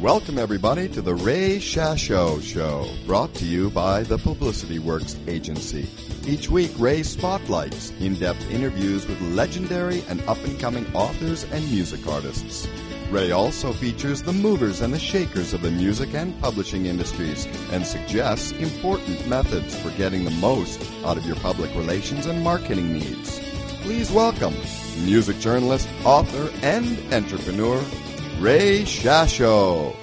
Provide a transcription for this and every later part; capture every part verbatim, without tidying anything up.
Welcome, everybody, to the Ray Shasho Show, brought to you by the Publicity Works Agency. Each week, Ray spotlights in-depth interviews with legendary and up-and-coming authors and music artists. Ray also features the movers and the shakers of the music and publishing industries and suggests important methods for getting the most out of your public relations and marketing needs. Please welcome music journalist, author, and entrepreneur, Ray Shasho.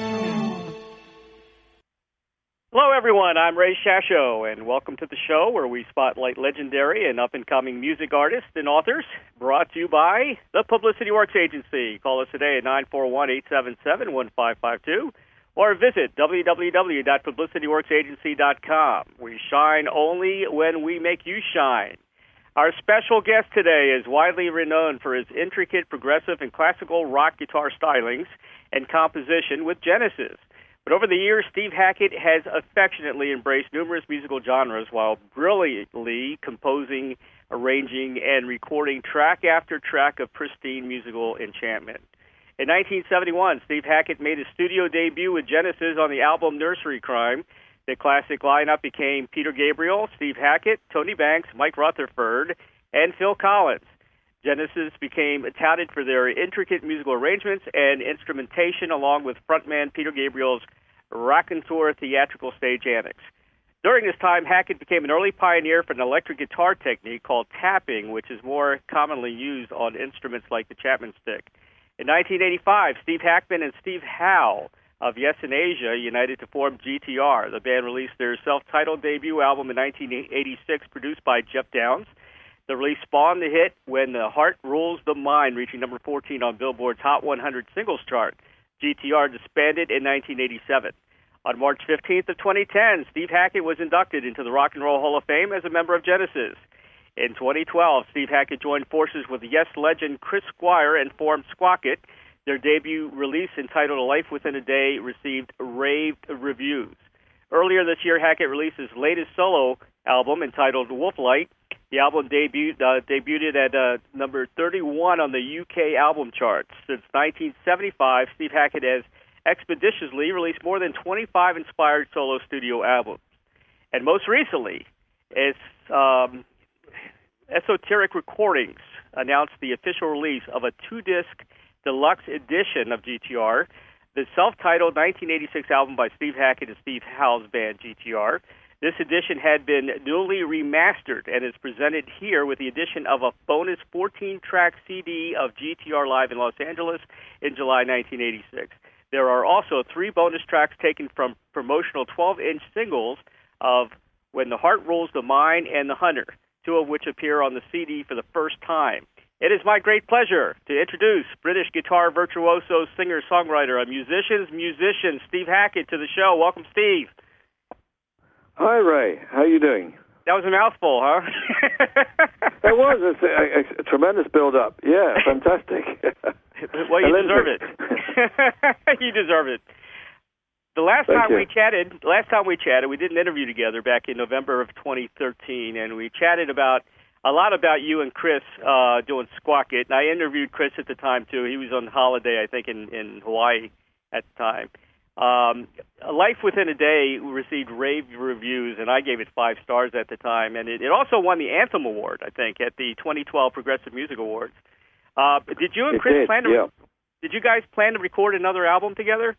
Hello, everyone. I'm Ray Shasho, and welcome to the show where we spotlight legendary and up-and-coming music artists and authors, brought to you by the Publicity Works Agency. Call us today at nine four one, eight seven seven, one five five two or visit w w w dot publicity works agency dot com. We shine only when we make you shine. Our special guest today is widely renowned for his intricate, progressive, and classical rock guitar stylings and composition with Genesis. But over the years, Steve Hackett has affectionately embraced numerous musical genres while brilliantly composing, arranging, and recording track after track of pristine musical enchantment. In nineteen seventy-one, Steve Hackett made his studio debut with Genesis on the album Nursery Crime. The classic lineup became Peter Gabriel, Steve Hackett, Tony Banks, Mike Rutherford, and Phil Collins. Genesis became touted for their intricate musical arrangements and instrumentation, along with frontman Peter Gabriel's raconteur theatrical stage antics. During this time, Hackett became an early pioneer for an electric guitar technique called tapping, which is more commonly used on instruments like the Chapman stick. In nineteen eighty-five, Steve Hackman and Steve Howe of Yes in Asia united to form G T R. The band released their self-titled debut album in nineteen eighty-six, produced by Jeff Downs. The release spawned the hit When the Heart Rules the Mind, reaching number fourteen on Billboard's Hot one hundred Singles chart. G T R disbanded in nineteen eighty-seven. On March fifteenth of twenty ten, Steve Hackett was inducted into the Rock and Roll Hall of Fame as a member of Genesis. In twenty twelve, Steve Hackett joined forces with Yes legend Chris Squire and formed Squawk-It. Their debut release, entitled A Life Within a Day, received rave reviews. Earlier this year, Hackett released his latest solo album, entitled Wolflight. The album debuted, uh, debuted at uh, number thirty-one on the U K album charts. Since nineteen seventy-five, Steve Hackett has expeditiously released more than twenty-five inspired solo studio albums. And most recently, it's um, Esoteric Recordings announced the official release of a two-disc deluxe edition of G T R, the self-titled nineteen eighty-six album by Steve Hackett and Steve Howe's band G T R. This edition had been newly remastered and is presented here with the addition of a bonus fourteen-track C D of G T R Live in Los Angeles in July nineteen eighty-six. There are also three bonus tracks taken from promotional twelve-inch singles of When the Heart Rules the Mind and The Hunter, two of which appear on the C D for the first time. It is my great pleasure to introduce British guitar virtuoso, singer-songwriter, a musician's musician, Steve Hackett, to the show. Welcome, Steve. Hi, Ray. How are you doing? That was a mouthful, huh? It was. It's a, a, a tremendous build-up. Yeah, fantastic. Well, you deserve it. You deserve it. The last Thank time you. we chatted, the last time we chatted, we did an interview together back in November of twenty thirteen, and we chatted about a lot about you and Chris uh, doing Squawk-It. And I interviewed Chris at the time, too. He was on holiday, I think, in, in Hawaii at the time. Um, A Life Within a Day received rave reviews, and I gave it five stars at the time. And it, it also won the Anthem Award, I think, at the twenty twelve Progressive Music Awards. Uh, did you and It Chris did, plan to? yeah. Did you guys plan to record another album together?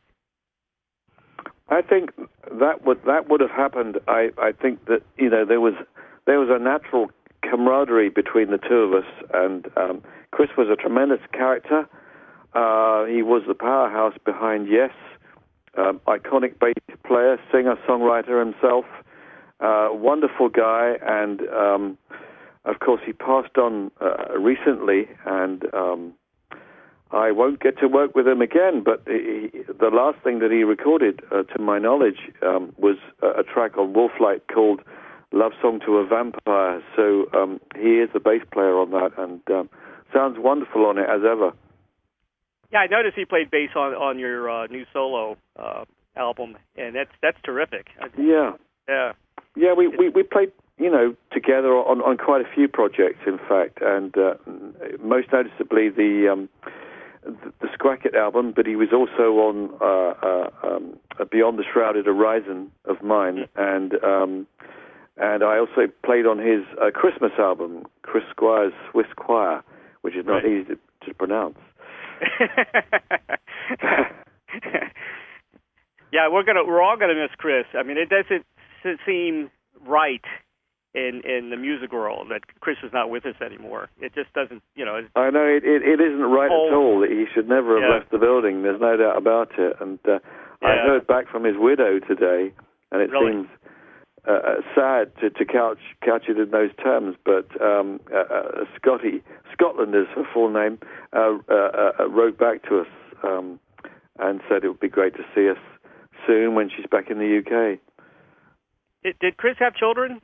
I think that would that would have happened. I, I think that you know there was there was a natural camaraderie between the two of us, and um, Chris was a tremendous character. Uh, he was the powerhouse behind Yes, um, iconic bass player, singer, songwriter himself, uh, wonderful guy, and um, of course he passed on uh, recently, and um, I won't get to work with him again, but he, the last thing that he recorded, uh, to my knowledge, um, was a, a track on Wolflight called Love Song to a Vampire. So um, he is the bass player on that, and um, sounds wonderful on it as ever. Yeah, I noticed he played bass on on your uh, new solo uh, album, and that's that's terrific. Yeah, yeah, yeah. We, we, we played, you know, together on, on quite a few projects, in fact, and uh, most noticeably the um, the, the Squacket album, but he was also on uh, uh, um, Beyond the Shrouded Horizon of mine, and um, and I also played on his uh, Christmas album, Chris Squire's Swiss Choir, which is not right. easy to, to pronounce. Yeah, we're gonna we're all gonna miss Chris. I mean, it doesn't seem right in in the music world that Chris is not with us anymore. It just doesn't, you know. It's I know it, it, it isn't right old. at all. He should never have yeah. left the building. There's no doubt about it. And uh, yeah. I heard back from his widow today, and it really? seems uh, sad to, to couch couch it in those terms. But um, uh, uh, Scotty Scotland is her full name. Uh, uh, uh, wrote back to us um, and said it would be great to see us soon when she's back in the U K. Did, did Chris have children?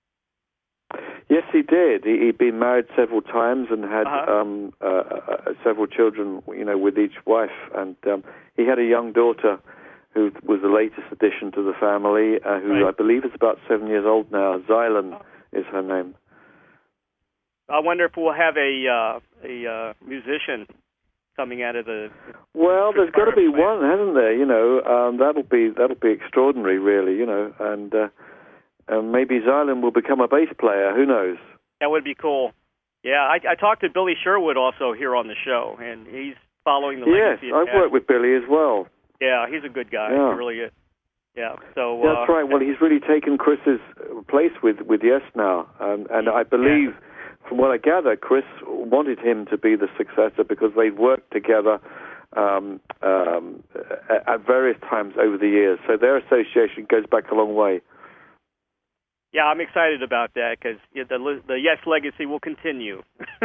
Yes, he did. He, he'd been married several times and had uh-huh. um, uh, uh, several children, you know, with each wife. And um, he had a young daughter who was the latest addition to the family, uh, who right. I believe is about seven years old now. Zylan oh. is her name. I wonder if we'll have a uh, a uh, musician coming out of the. Well, there's got to be plant. one, hasn't there? You know, um, that'll be that'll be extraordinary, really. You know, and. Uh, Um, maybe Zylan will become a bass player. Who knows? That would be cool. Yeah, I, I talked to Billy Sherwood also here on the show, and he's following the legacy. Yes, I've Pat. worked with Billy as well. Yeah, he's a good guy. Yeah. He really is. Yeah, so... That's uh, right. Well, he's really taken Chris's place with, with Yes now. Um, and I believe, yeah. from what I gather, Chris wanted him to be the successor because they've worked together um, um, at, at various times over the years. So their association goes back a long way. Yeah, I'm excited about that because the the Yes legacy will continue.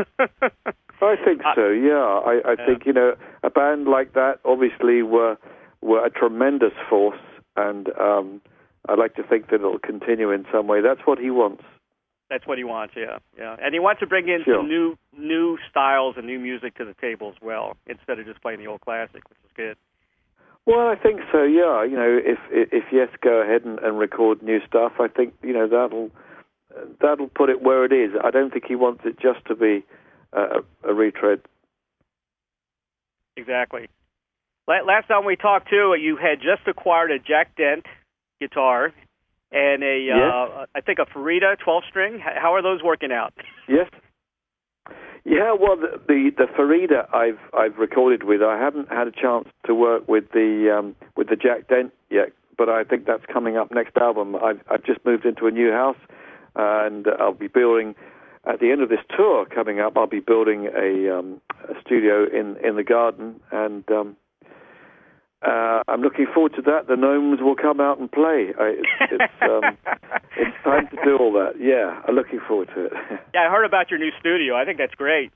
I think so. Yeah, I, I yeah. think you know a band like that obviously were were a tremendous force, and um, I'd like to think that it'll continue in some way. That's what he wants. That's what he wants. Yeah, yeah, and he wants to bring in sure. some new new styles and new music to the table as well, instead of just playing the old classic, which is good. Well, I think so. Yeah, you know, if if Yes go ahead and, and record new stuff, I think you know that'll that'll put it where it is. I don't think he wants it just to be a, a retread. Exactly. Last time we talked too, you had just acquired a Jack Dent guitar and a yes. uh, I think a Farida twelve string. How are those working out? Yes. Yeah, well, the, the the Farida I've I've recorded with. I haven't had a chance to work with the um, with the Jack Dent yet, but I think that's coming up next album. I've I've just moved into a new house, and I'll be building at the end of this tour coming up. I'll be building a, um, a studio in, in the garden, and um, uh, I'm looking forward to that. The gnomes will come out and play. I, it's it's, um, it's time to do all that. Yeah, I'm looking forward to it. Yeah, I heard about your new studio. I think that's great.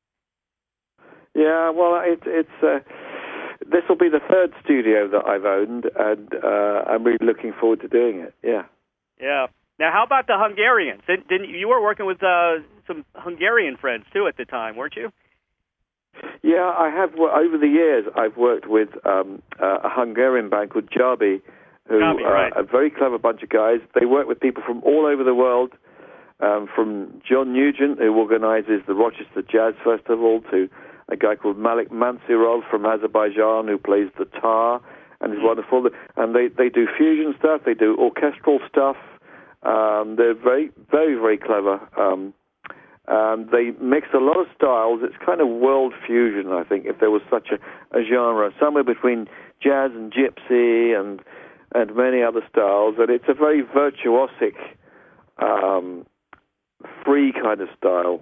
Yeah, well, it, it's uh, this will be the third studio that I've owned, and uh, I'm really looking forward to doing it. Yeah. Yeah. Now, how about the Hungarians? Didn't, didn't you were working with uh, some Hungarian friends too at the time, weren't you? Yeah, I have. Over the years, I've worked with um, uh, a Hungarian band called Jarbi, who Jarbi, right. are a very clever bunch of guys. They work with people from all over the world, um, from John Nugent, who organizes the Rochester Jazz Festival, to a guy called Malik Mansirov from Azerbaijan, who plays the tar and is wonderful. And they, they do fusion stuff. They do orchestral stuff. Um, they're very, very, very clever. Um, Um, they mix a lot of styles. It's kind of world fusion, I think, if there was such a, a genre, somewhere between jazz and gypsy and and many other styles. And it's a very virtuosic, um, free kind of style.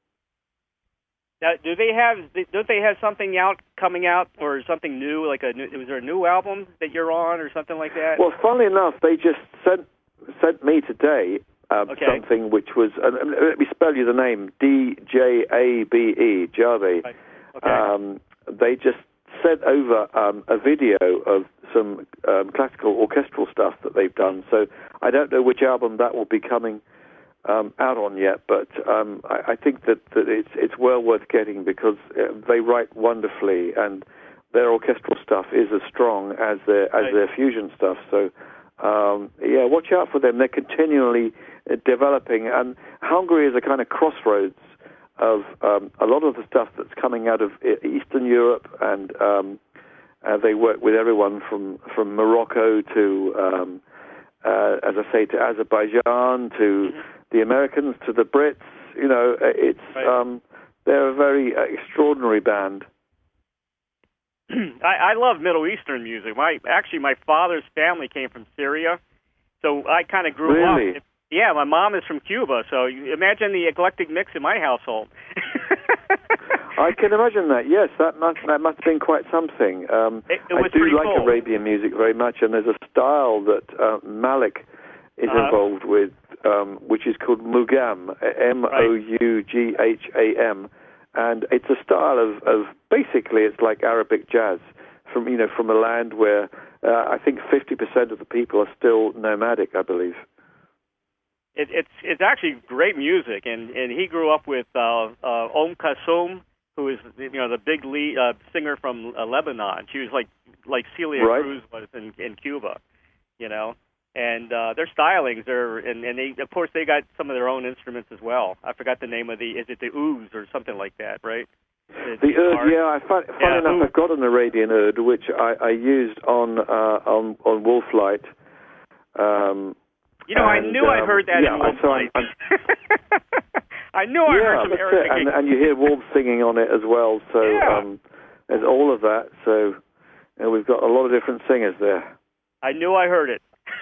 Now, do they have? Don't they have something out coming out, or something new? Like a new, was there a new album that you're on, or something like that? Well, funnily enough, they just sent sent me today. Um, okay. Something which was, uh, let me spell you the name, D J A B E, Jarbi. Right. Okay. Um, they just sent over um, a video of some um, classical orchestral stuff that they've done. So I don't know which album that will be coming um, out on yet, but um, I, I think that, that it's, it's well worth getting because uh, they write wonderfully and their orchestral stuff is as strong as their, as right. their fusion stuff. So um, yeah, watch out for them. They're continually developing, and Hungary is a kind of crossroads of um, a lot of the stuff that's coming out of Eastern Europe, and um, uh, they work with everyone from, from Morocco to, um, uh, as I say, to Azerbaijan, to mm-hmm. the Americans, to the Brits. You know, it's right. um, they're a very uh, extraordinary band. I, I love Middle Eastern music. My actually, my father's family came from Syria, so I kind of grew really? up. Yeah, my mom is from Cuba, so you imagine the eclectic mix in my household. I can imagine that. Yes, that must that must have been quite something. Um, it, it was I do like cool. Arabian music very much, and there's a style that uh, Malik is uh-huh. involved with, um, which is called Mugam, M O U G H A M, and it's a style of, of basically it's like Arabic jazz from you know from a land where uh, I think fifty percent of the people are still nomadic, I believe. It, it's it's actually great music, and, and he grew up with uh, uh, Om Kulthum, who is you know the big lead, uh, singer from uh, Lebanon. She was like like Celia right. Cruz was in, in Cuba, you know. And uh, their stylings are, and, and they of course they got some of their own instruments as well. I forgot the name of the, is it the ouz or something like that, right? The, the oud, yeah. I find, funny yeah, enough, oud. I've got an Arabian oud which I, I used on uh, on on Wolflight. Um, You know, and, I knew um, I heard that yeah, in Wolflight. I knew I yeah, heard some that's Arabic. it. And, and you hear wolves singing on it as well. So yeah. um, there's all of that. So you know, we've got a lot of different singers there. I knew I heard it.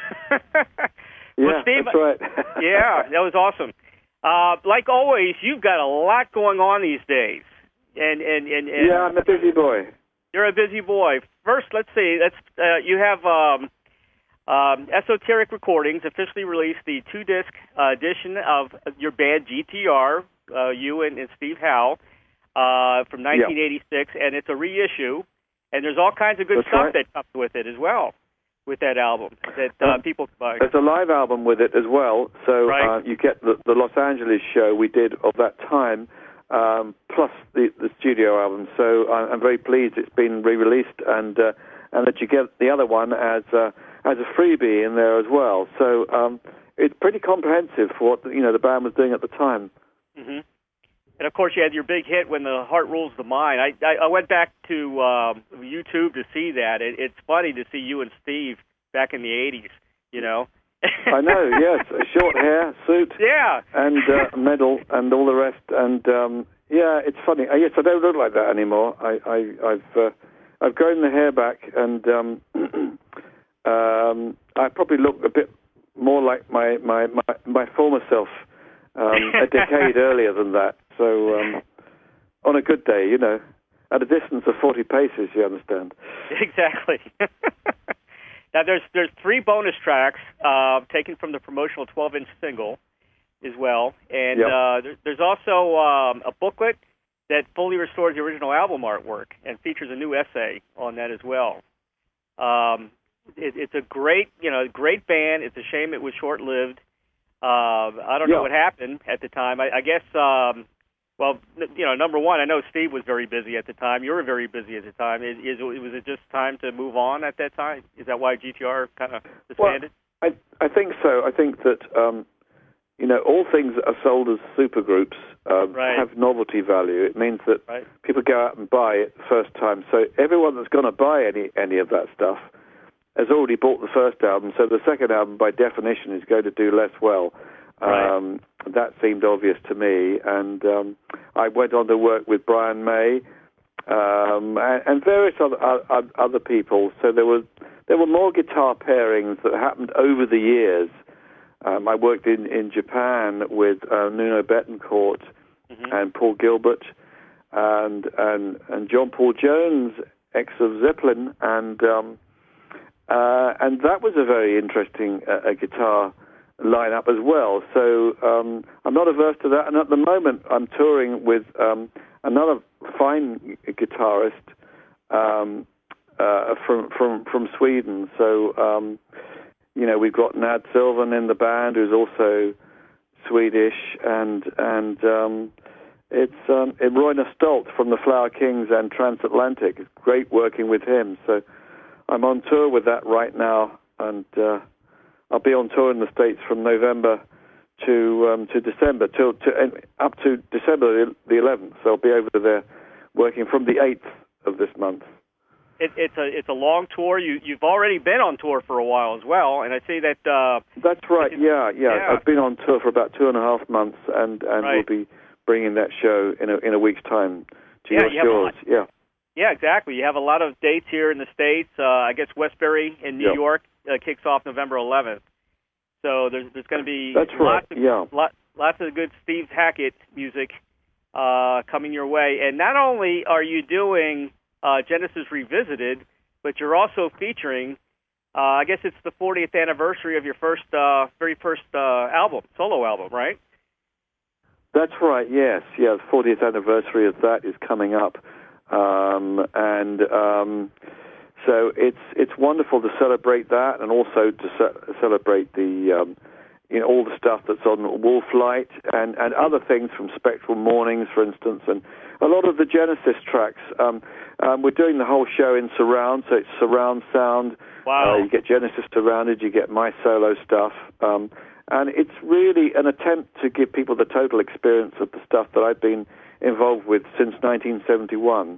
yeah, well, Steve, that's right. yeah, that was awesome. Uh, like always, you've got a lot going on these days. And, and, and, and yeah, I'm a busy boy. You're a busy boy. First, let's see. Let's uh, you have. Um, Um, Esoteric Recordings officially released the two-disc uh, edition of your band G T R, uh, you and, and Steve Howe, uh, from nineteen eighty-six, yeah. and it's a reissue. And there's all kinds of good That's stuff right. that comes with it as well, with that album that uh, um, people can buy. There's a live album with it as well, so right. uh, you get the, the Los Angeles show we did of that time, um, plus the, the studio album. So I'm, I'm very pleased it's been re-released, and uh, and that you get the other one as uh, as a freebie in there as well. So um, it's pretty comprehensive for what you know the band was doing at the time. Mm-hmm. And of course, you had your big hit when the Heart Rules the Mind. I I, I went back to um, YouTube to see that. It, it's funny to see you and Steve back in the eighties. You know. I know. Yes, short hair, suit, yeah, and uh, medal, and all the rest. And um, yeah, it's funny. Uh, yes, I don't look like that anymore. I, I I've uh, I've grown the hair back, and um, um, I probably look a bit more like my my my, my former self um, a decade earlier than that. So um, on a good day, you know, at a distance of forty paces, you understand. Exactly. Now, there's there's three bonus tracks uh, taken from the promotional twelve-inch single as well, and yep. uh, there, there's also um, a booklet that fully restores the original album artwork and features a new essay on that as well. Um, it, it's a great, you know, great band. It's a shame it was short-lived. Uh, I don't yeah. know what happened at the time. I, I guess, um, well, you know, number one, I know Steve was very busy at the time. You were very busy at the time. Is, is was it just time to move on at that time? Is that why G T R kind of disbanded? Well, I I think so. I think that um, you know all things that are sold as supergroups um, right. have novelty value. It means that right. people go out and buy it the first time. So everyone that's going to buy any any of that stuff has already bought the first album. So the second album, by definition, is going to do less well. Right. Um, that seemed obvious to me, and um, I went on to work with Brian May um, and, and various other, uh, other people. So there were there were more guitar pairings that happened over the years. Um, I worked in, in Japan with uh, Nuno Bettencourt mm-hmm. and Paul Gilbert and and and John Paul Jones, ex of Zeppelin, and um, uh, and that was a very interesting uh, a guitar lineup as well. So um, I'm not averse to that. And at the moment, I'm touring with um, another fine guitarist um, uh, from from from Sweden. So um, you know, we've got Nad Sylvan in the band, who's also Swedish, and and um, it's um, Roine Stolt from the Flower Kings and Transatlantic. It's great working with him. So I'm on tour with that right now, and Uh, I'll be on tour in the States from November to um, to December, till to uh, up to December the eleventh. So I'll be over there working from the eighth of this month. It, it's a it's a long tour. You you've already been on tour for a while as well, and I see that. Uh, That's right. Yeah, yeah, yeah. I've been on tour for about two and a half months, and, and right. we'll be bringing that show in a in a week's time to yeah, your you shores. Yeah. Yeah, exactly. You have a lot of dates here in the States. Uh, I guess Westbury in New yep. York uh, kicks off November eleventh. So there's there's going to be That's lots right. of yeah. lot, lots of good Steve Hackett music uh, coming your way. And not only are you doing uh, Genesis Revisited, but you're also featuring. Uh, I guess it's the fortieth anniversary of your first, uh, very first uh, album, solo album, right? That's right. Yes. Yeah. The fortieth anniversary of that is coming up. Um, and um, so it's it's wonderful to celebrate that, and also to ce- celebrate the um, you know all the stuff that's on Wolflight and, and other things from Spectral Mornings, for instance, and a lot of the Genesis tracks. Um, um, we're doing the whole show in surround, so it's surround sound. Wow! Uh, you get Genesis surrounded, you get my solo stuff, um, and it's really an attempt to give people the total experience of the stuff that I've been involved with since nineteen seventy-one.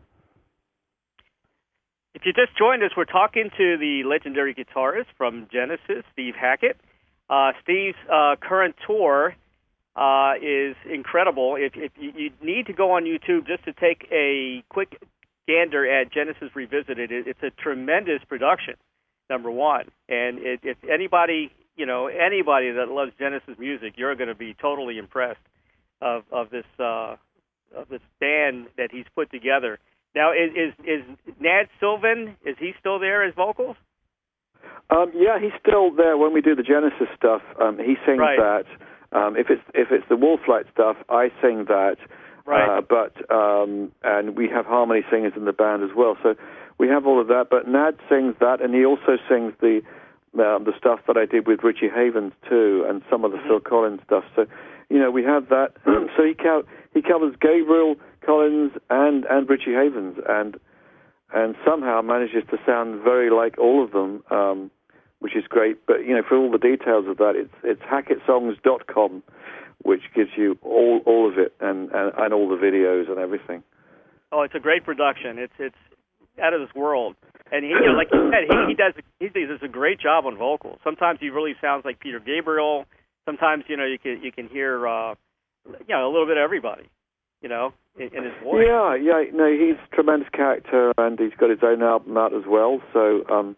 If you just joined us, we're talking to the legendary guitarist from Genesis, Steve Hackett. Uh, Steve's uh, current tour uh, is incredible. If, if you, you need to go on YouTube just to take a quick gander at Genesis Revisited, it, it's a tremendous production, number one. And it, if anybody, you know, anybody that loves Genesis music, you're going to be totally impressed of of this. Uh, of this band that he's put together. Now, is is, is Nad Sylvan, is he still there as vocals? Um, yeah, he's still there when we do the Genesis stuff. Um, he sings right. that. Um, if it's if it's the Wolflight stuff, I sing that. Right. Uh, but um, and we have harmony singers in the band as well. So we have all of that. But Nad sings that, and he also sings the um, the stuff that I did with Richie Havens too, and some of the mm-hmm. Phil Collins stuff. So you know, we have that. so he co- he covers Gabriel, Collins, and, and Richie Havens, and and somehow manages to sound very like all of them, um, which is great. But you know, for all the details of that, it's it's hackett songs dot com, which gives you all all of it, and, and, and all the videos and everything. Oh, it's a great production. It's it's out of this world. And he, you know, like you said, he, he does he does a great job on vocals. Sometimes he really sounds like Peter Gabriel. Sometimes, you know, you can you can hear, uh, you know, a little bit of everybody, you know, in, in his voice. Yeah, yeah. No, he's a tremendous character, and he's got his own album out as well. So, um,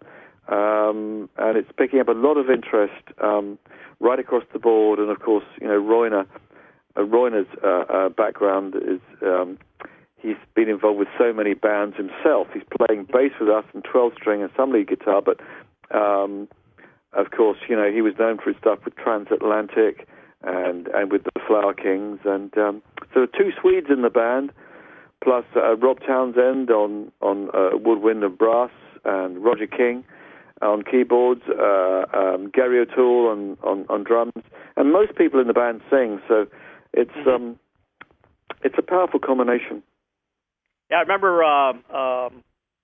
um, and it's picking up a lot of interest um, right across the board. And of course, you know, Royner, uh, Royner's uh, uh, background is um, he's been involved with so many bands himself. He's playing bass with us and twelve string and some lead guitar, but. Um, Of course, you know, he was known for his stuff with Transatlantic and, and with the Flower Kings. And um, so there are two Swedes in the band, plus uh, Rob Townsend on, on uh, woodwind and brass, and Roger King on keyboards, uh, um, Gary O'Toole on, on, on drums. And most people in the band sing, so it's mm-hmm. um, it's a powerful combination. Yeah, I remember uh, um,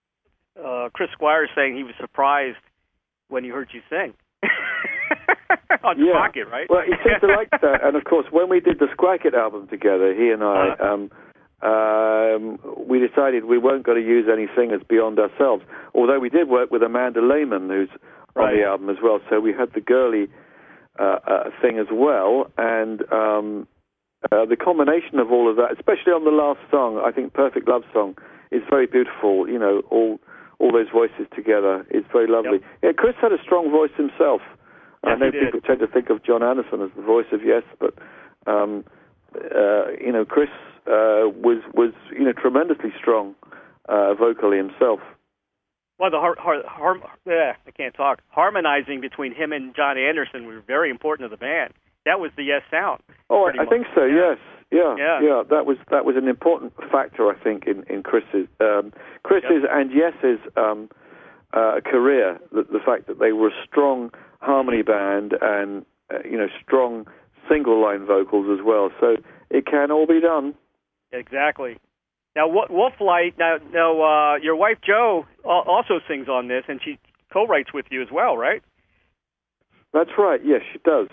uh, Chris Squire saying he was surprised when he heard you sing. On yeah. Squacket, right? Well, he seemed to like that. And, of course, when we did the Squacket album together, he and I, uh-huh. um, um, we decided we weren't going to use any singers beyond ourselves, although we did work with Amanda Lehman, who's on right. the album as well. So we had the girly uh, uh, thing as well. And um, uh, the combination of all of that, especially on the last song, I think Perfect Love Song, is very beautiful, you know, all... all those voices together. It's very lovely. Yep. Yeah, Chris had a strong voice himself. Yes, I know he did. people tend to think of John Anderson as the voice of Yes, but um, uh, you know, Chris uh, was was you know tremendously strong uh, vocally himself. Well, the har- har- har- yeah, I can't talk. Harmonizing between him and John Anderson was very important to the band. That was the Yes sound. Oh, I, I think so. Yeah. Yes. Yeah, yeah, yeah, that was that was an important factor, I think, in in Chris's um, Chris's yep. and Yes's um, uh, career. The, the fact that they were a strong harmony band and uh, you know strong single line vocals as well. So it can all be done. Exactly. Now, Wolflight. Now, now uh, your wife Jo also sings on this, and she co-writes with you as well, right? That's right. Yes, she does.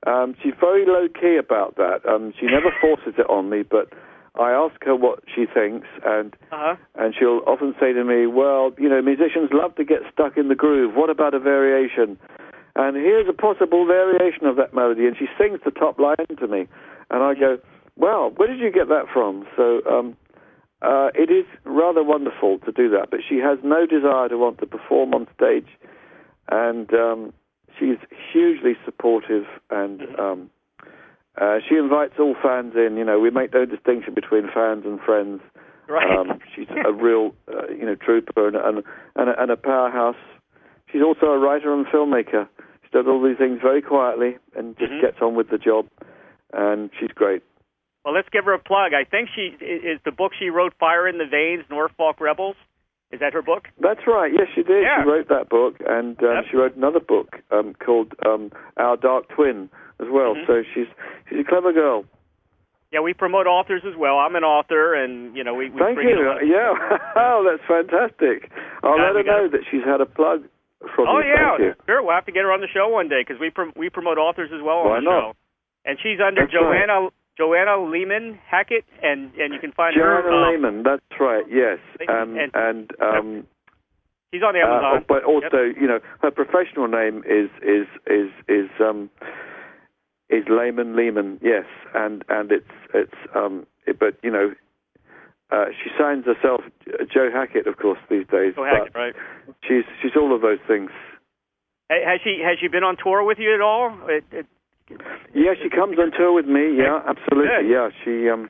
Um, she's very low-key about that. Um, she never forces it on me, but I ask her what she thinks, and uh-huh. and she'll often say to me, well, you know, musicians love to get stuck in the groove. What about a variation? And here's a possible variation of that melody. And she sings the top line to me. And I go, well, where did you get that from? So um, uh, it is rather wonderful to do that. But she has no desire to want to perform on stage. And um, she's hugely supportive. And um, uh, she invites all fans in. You know, we make no distinction between fans and friends. Right. Um, she's a real, uh, you know, trooper and, and, and, a, and a powerhouse. She's also a writer and filmmaker. She does all these things very quietly and just mm-hmm. gets on with the job, and she's great. Well, let's give her a plug. I think she is the book she wrote, Fire in the Veins, Norfolk Rebels. Is that her book? That's right. Yes, she did. Yeah. She wrote that book, and um, yep. she wrote another book um, called um, Our Dark Twin as well. Mm-hmm. So she's she's a clever girl. Yeah, we promote authors as well. I'm an author, and, you know, we... we Thank bring you. Yeah. Oh, that's fantastic. I'll yeah, let her know that she's had a plug from oh, you. yeah. Thank you. Sure, we'll have to get her on the show one day, because we prom- we promote authors as well Why on the not? show. And she's under That's Joanna right. Joanna Lehman Hackett, and, and you can find Joanna her... Joanna um, Lehman, that's right, yes. Um, and... and um, she's on Amazon. Uh, but also, yep. you know, her professional name is is is is um is Lehman Lehman, yes, and and it's it's um, it, but you know, uh, she signs herself Joe Hackett, of course, these days. Joe Hackett, right? She's she's all of those things. Has she has she been on tour with you at all? It, it, yeah, she comes on tour with me. Yeah, absolutely. Good. Yeah, she um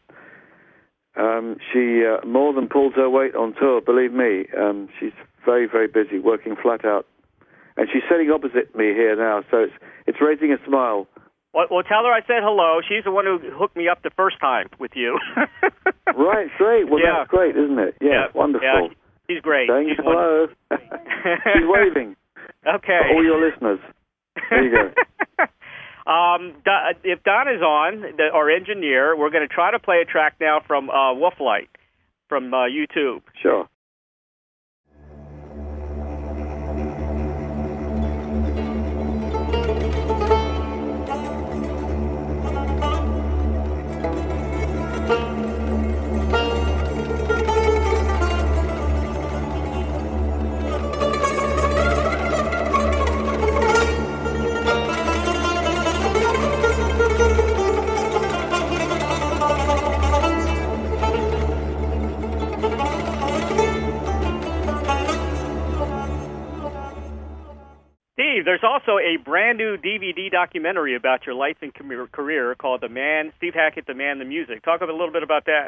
um she uh, more than pulls her weight on tour. Believe me, um, she's very very busy, working flat out, and she's sitting opposite me here now, so it's it's raising a smile. Well, well, tell her I said hello. She's the one who hooked me up the first time with you. Right, great. Well, yeah. that's great, isn't it? Yeah, yeah. wonderful. Yeah, she's great. Saying she's hello. She's waving. Okay. For all your listeners. There you go. um, if Don is on, the, our engineer, we're going to try to play a track now from uh, Wolflight from uh, YouTube. Sure. Steve, there's also a brand new D V D documentary about your life and career called "The Man," Steve Hackett, "The Man, the Music." Talk a little bit about that.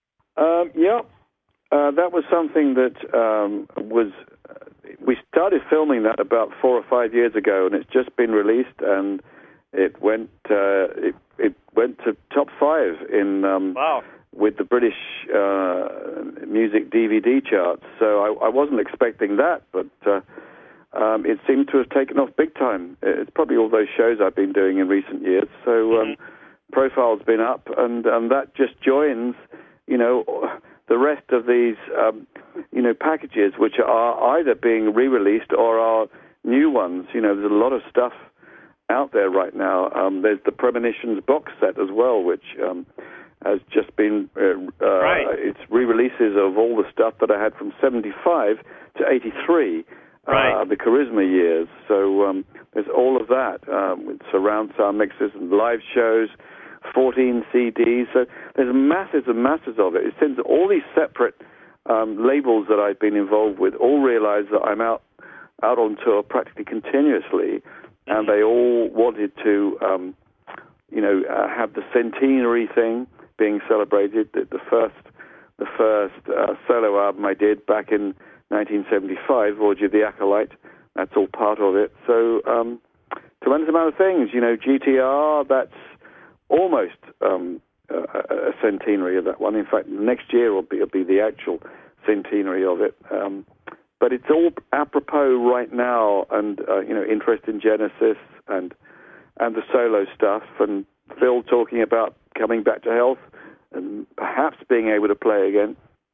Um, yeah, uh, that was something that um, was. Uh, we started filming that about four or five years ago, and it's just been released, and it went. Uh, it, it went to top five in. Um, wow. With the British uh, music D V D charts, so I, I wasn't expecting that, but. Uh, Um, it seemed to have taken off big time. It's probably all those shows I've been doing in recent years. So um, mm-hmm. profile's been up, and, and that just joins, you know, the rest of these, um, you know, packages which are either being re-released or are new ones. You know, there's a lot of stuff out there right now. Um, there's the Premonitions box set as well, which um, has just been, uh, uh, right. it's re-releases of all the stuff that I had from seventy-five to eighty-three. Right. Uh, the Charisma years. So um, there's all of that um, with surround sound mixes and live shows, fourteen C Ds. So there's masses and masses of it. It seems that all these separate um, labels that I've been involved with all realize that I'm out out on tour practically continuously, mm-hmm. and they all wanted to, um, you know, uh, have the centenary thing being celebrated. The, the first, the first uh, solo album I did back in nineteen seventy-five, Roger the Acolyte, that's all part of it. So, um, tremendous amount of things. You know, G T R, that's almost um, a, a centenary of that one. In fact, next year will be, will be the actual centenary of it. Um, but it's all apropos right now, and, uh, you know, interest in Genesis and and the solo stuff, and Phil talking about coming back to health and perhaps being able to play again.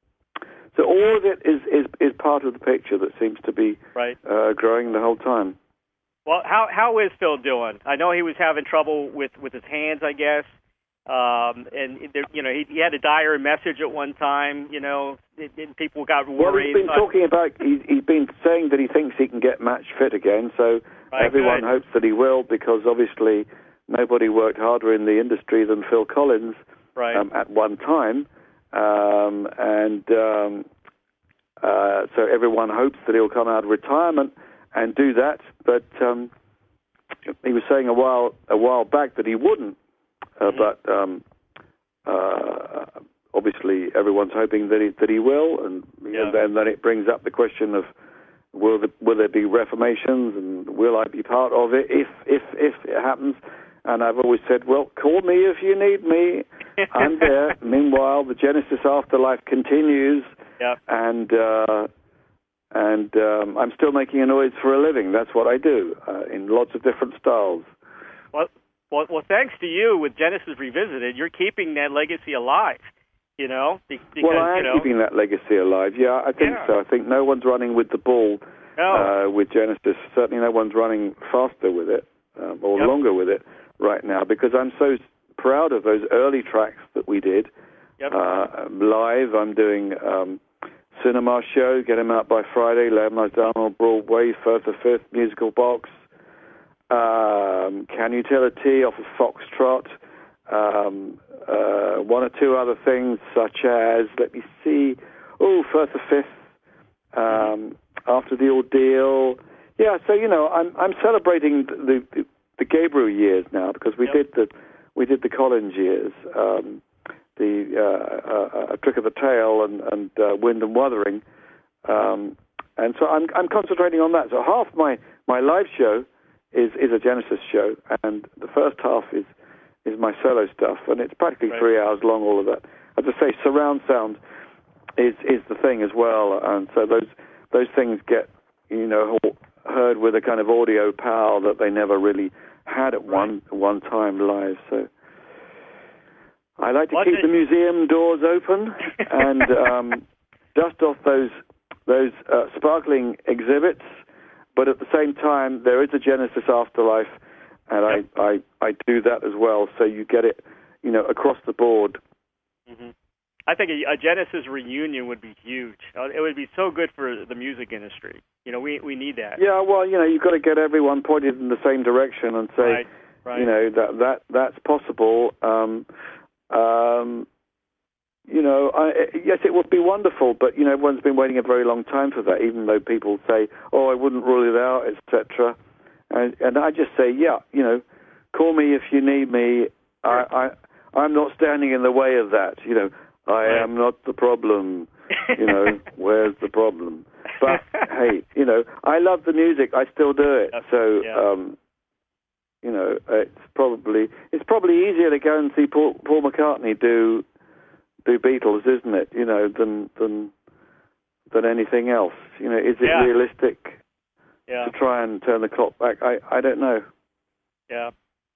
So all of it is, is, is part of the picture that seems to be right. uh, growing the whole time. Well, how how is Phil doing? I know he was having trouble with, with his hands, I guess. Um, and, there, you know, he, he had a dire message at one time, you know, it, it, people got worried. Well, he's been but... talking about, he's, he's been saying that he thinks he can get match fit again, so right, everyone good. hopes that he will, because obviously nobody worked harder in the industry than Phil Collins right. um, at one time. Um, and um, uh, so everyone hopes that he'll come out of retirement and do that, but um, he was saying a while a while back that he wouldn't. Uh, mm-hmm. But um, uh, obviously, everyone's hoping that he that he will, and, yeah. and then then it brings up the question of will the, will there be reformations, and will I be part of it if if if it happens? And I've always said, well, call me if you need me. I'm there. Meanwhile, the Genesis Afterlife continues, yep. and uh, and um, I'm still making a noise for a living. That's what I do uh, in lots of different styles. Well. Well, well, thanks to you with Genesis Revisited, you're keeping that legacy alive, you know? Because, well, I am you know, keeping that legacy alive, yeah, I think yeah. so. I think no one's running with the ball no. uh, with Genesis. Certainly no one's running faster with it um, or yep. longer with it right now, because I'm so proud of those early tracks that we did yep. uh, live. I'm doing um, Cinema Show, Get 'Em Out by Friday, Lay 'Em Down on Broadway, First the Fifth, Musical Box, Um, Can You Tell a T off of Foxtrot, um, uh, one or two other things such as, let me see, oh, First the Fifth, um, After the Ordeal. Yeah, so, you know, I'm I'm celebrating the the, the Gabriel years now, because we yep. did the we did the Collins years, um, the uh, uh, A Trick of the Tail and, and uh, Wind and Wuthering. Um, and so I'm I'm concentrating on that. So half my, my live show is is a Genesis show, and the first half is is my solo stuff, and it's practically right. three hours long, all of that. As I say, surround sound is is the thing as well, and so those those things get, you know, heard with a kind of audio power that they never really had at right. one one time live. So I like to What's keep it? the museum doors open and um, dust off those those uh, sparkling exhibits. But at the same time, there is a Genesis Afterlife, and yep. I, I, I do that as well. So you get it, you know, across the board. Mm-hmm. I think a, a Genesis reunion would be huge. It would be so good for the music industry. You know, we we need that. Yeah, well, you know, you've got to get everyone pointed in the same direction and say, right. Right. you know, that that that's possible. Um, um, You know, I, yes, it would be wonderful, but, you know, everyone's been waiting a very long time for that, even though people say, oh, I wouldn't rule it out, et cetera. And, and I just say, yeah, you know, call me if you need me. I, I, I'm not standing in the way of that. You know, I right. am not the problem. You know, where's the problem? But, hey, you know, I love the music. I still do it. So, yeah. um, you know, it's probably it's probably easier to go and see Paul, Paul McCartney do... do Beatles, isn't it? You know, than than than anything else. You know, is it yeah. realistic yeah. to try and turn the clock back? I, I don't know. Yeah.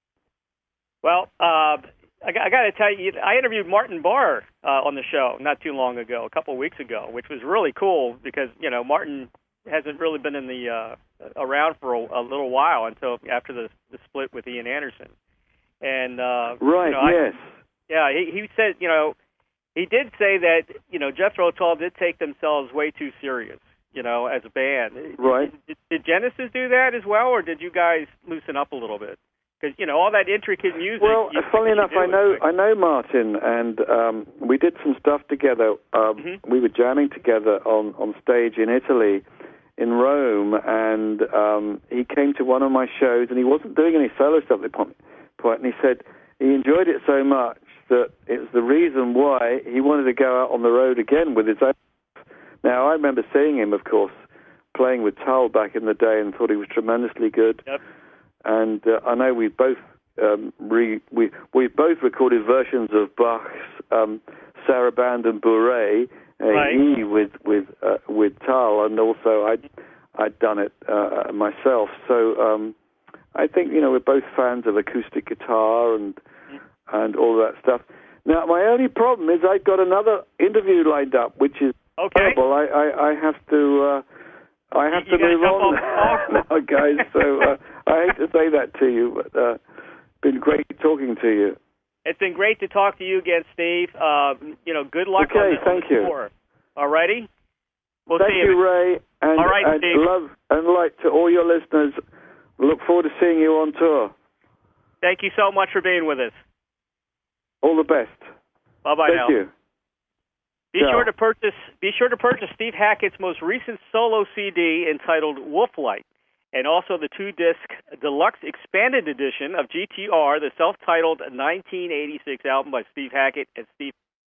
Well, uh, I, I got to tell you, I interviewed Martin Barre uh, on the show not too long ago, a couple of weeks ago, which was really cool because you know Martin hasn't really been in the uh, around for a, a little while until after the, the split with Ian Anderson. And uh, right, you know, yes, I, yeah, he, he said, you know. He did say that, you know, Jethro Tull did take themselves way too serious, you know, as a band. Right. Did, did Genesis do that as well, or did you guys loosen up a little bit? Because, you know, all that intricate music... Well, you, funnily enough, I know like, I know Martin, and um, we did some stuff together. Um, mm-hmm. We were jamming together on, on stage in Italy, in Rome, and um, he came to one of my shows, and he wasn't doing any solo stuff at the point, and he said he enjoyed it so much that it's the reason why he wanted to go out on the road again with his own. Now, I remember seeing him, of course, playing with Tull back in the day and thought he was tremendously good. Yep. And uh, I know we both um, re, we we both recorded versions of Bach's um, Sarabande and Bourrée, uh, right. he with with uh, with Tull, and also I'd I'd done it uh, myself. So um, I think you know we're both fans of acoustic guitar and. and all that stuff. Now, my only problem is I've got another interview lined up, which is okay. terrible. I, I, I have to uh, I have you, to you move on off, now, guys. So uh, I hate to say that to you, but uh, it's been great talking to you. It's been great to talk to you again, Steve. Uh, you know, good luck okay, on this thank you. tour. All righty? We'll thank see you, you, Ray. And, all right, and Steve. love and light to all your listeners. Look forward to seeing you on tour. Thank you so much for being with us. All the best. Bye-bye Thank now. you. Be Ciao. sure to purchase Be sure to purchase Steve Hackett's most recent solo C D entitled Wolflight, and also the two-disc deluxe expanded edition of G T R, the self-titled nineteen eighty-six album by Steve Hackett and Steve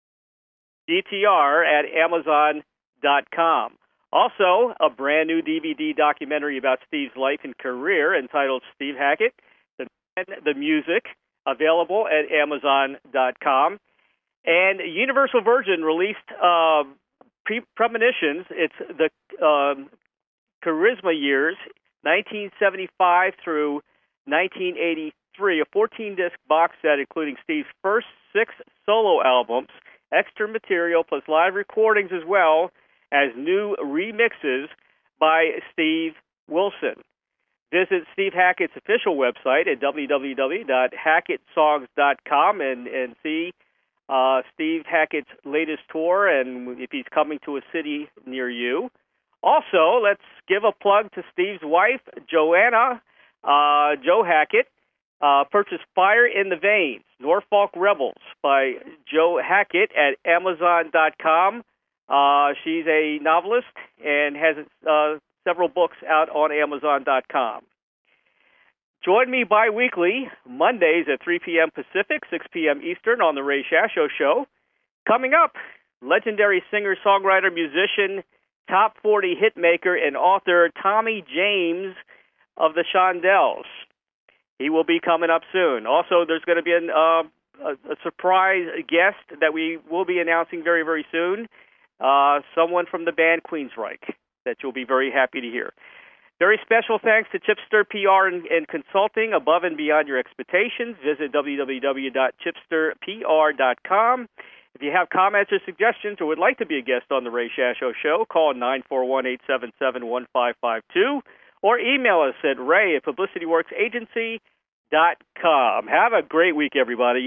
G T R at Amazon dot com. Also, a brand new D V D documentary about Steve's life and career entitled Steve Hackett, The Man, the Music, available at Amazon dot com. And Universal Virgin released uh, pre- Premonitions. It's the um, Charisma years, nineteen seventy-five through nineteen eighty-three, a fourteen-disc box set including Steve's first six solo albums, extra material, plus live recordings as well as new remixes by Steve Wilson. Visit Steve Hackett's official website at w w w dot hackett songs dot com and, and see uh, Steve Hackett's latest tour and if he's coming to a city near you. Also, let's give a plug to Steve's wife, Joanna, uh, Joe Hackett. Uh, purchase Fire in the Veins, Norfolk Rebels by Joe Hackett at Amazon dot com. Uh, she's a novelist and has uh, several books out on Amazon dot com. Join me bi-weekly, Mondays at three p.m. Pacific, six p.m. Eastern on The Ray Shasho Show. Coming up, legendary singer, songwriter, musician, top forty hitmaker, and author Tommy James of the Shondells. He will be coming up soon. Also, there's going to be an, uh, a, a surprise guest that we will be announcing very, very soon. Uh, someone from the band Queensryche that you'll be very happy to hear. Very special thanks to Chipster P R and, and Consulting, above and beyond your expectations. Visit w w w dot chipster p r dot com. If you have comments or suggestions or would like to be a guest on The Ray Shasho Show, call nine four one, eight seven seven, one five five two or email us at ray at publicity works agency dot com. Have a great week, everybody.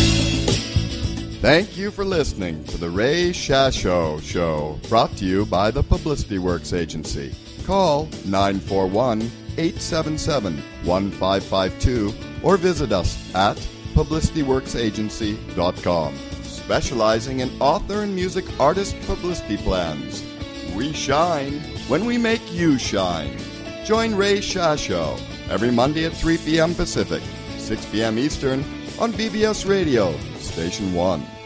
Thank you for listening to The Ray Shasho Show, brought to you by the Publicity Works Agency. Call nine four one, eight seven seven, one five five two or visit us at publicity works agency dot com, specializing in author and music artist publicity plans. We shine when we make you shine. Join Ray Shasho every Monday at three p.m. Pacific, six p.m. Eastern on B B S Radio, Station one.